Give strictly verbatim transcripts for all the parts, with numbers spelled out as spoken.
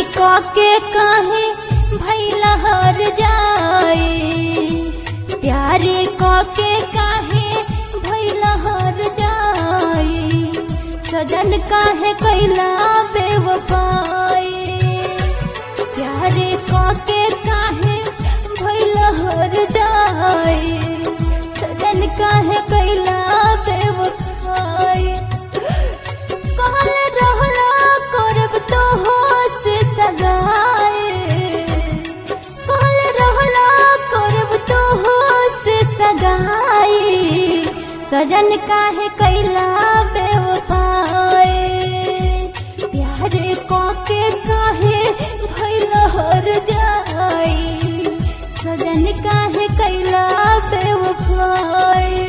के काहे भैला हर जाए, प्यारे के काहे भैला हर जाए, सजन काहे कैला बेवफाई, प्यारे के काहे भैला हर जाए, सजन काहे कैला बेवफाई। कहल रहला करब तो हो से सगाए, कहल रहला करब तो हो से सगाए, सजन काहे कैला बेवफाई, प्यारे के काहे भैला हर जाए, सजन काहे कैला बेवफाई।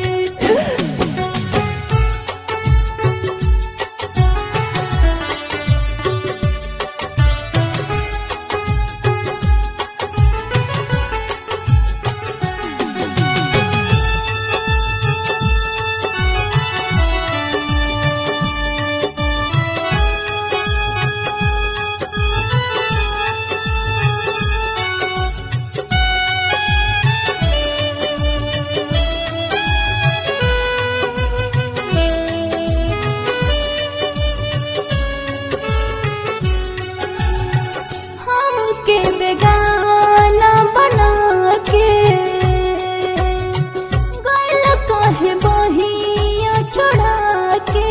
के बेगाना बना के गइल काहे बहिया छोड़ा के,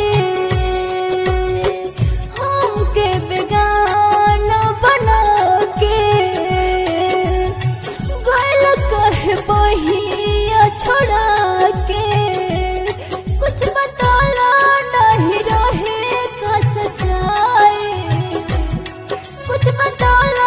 हम के बेगाना बना के गइल काहे बहिया छोड़ा के, कुछ बताला नहीं रहे का सच्चाई, कुछ बताला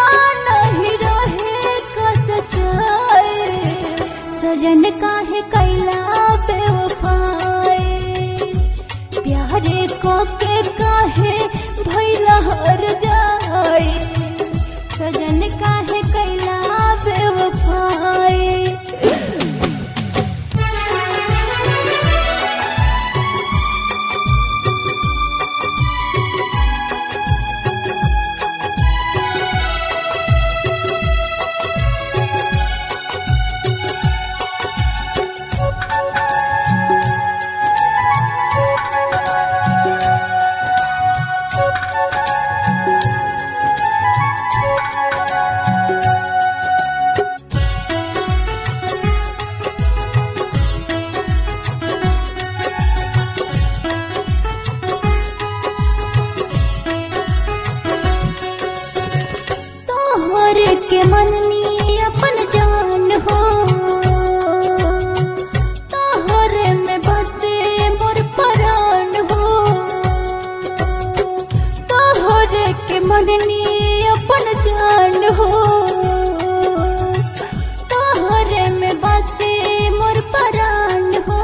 सजन काहे कैला बेवफाई, प्यारे के काहे भैला हर जाए, सजन काहे कैला बेवफाई। के मननी अपन जान हो, तोहरे में बसे मोर परान हो, तोहरे के मननी अपन जान हो, तोहरे में बसे मोर परान हो,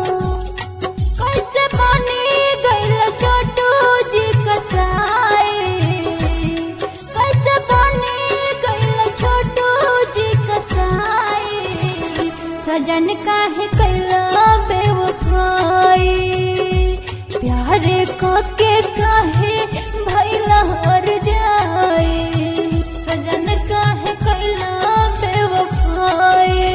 कैसे बनी गइल छोटू जी कसाई, कैसे बनी सजन काहे कैला बेवफाई, प्यारे के काहे भैला हर जाए, सजन काहे कैला बेवफाई।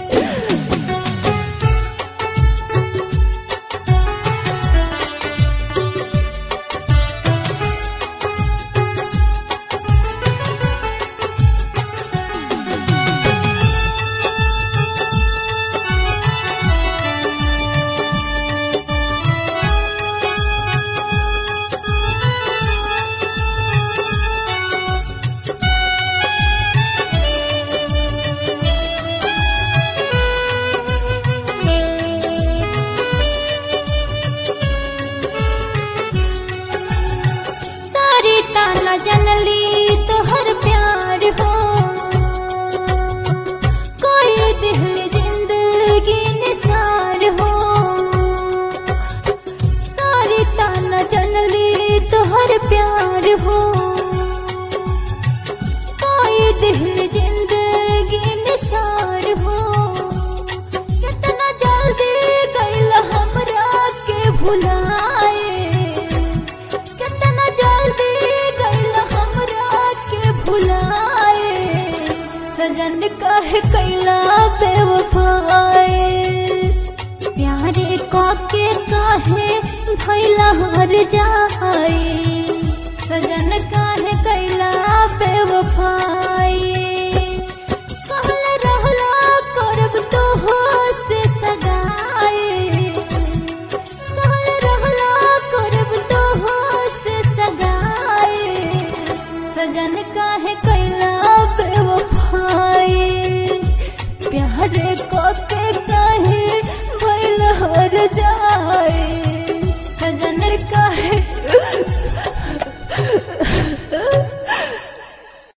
जनली तोहर प्यार हो, कोई दिल जिंदगी निसार हो, सारी ताना जनली तोहर प्यार हो, कोई दिल जिंदगी निसार हो, कितना जल्दी गइल हमरा के भुलाए, कितना जल्दी गइल हमरा के काहे कैला बेवफाई प्यारे काके काहे भैला हर जाए